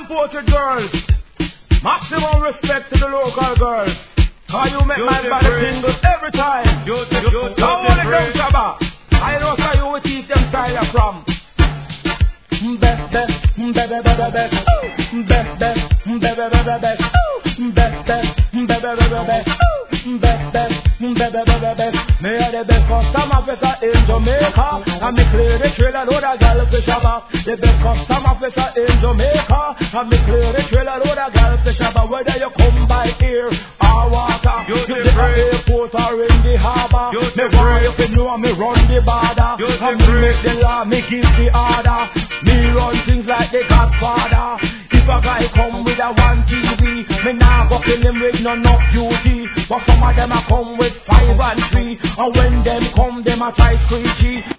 imported girls. Maximum respect to the local girls. Cause you make my body tingle every time. Now all the girls Shabba, I know how you will teach them style from. Best, me are the best custom officer in Jamaica, and me clear the trailer load of gal for Shabba. The best custom officer in Jamaica, and me clear the trailer load of gal for Shabba. Whether you come by air or water, you the airport or in the harbour, me want you to know me run the border, and me make the law, me give the order. Me run things like the Godfather. If a guy come with a 1 TV, me nah go kill him with no beauty. But some of them a come with 5 and 3, and when them come, them a try squeegee.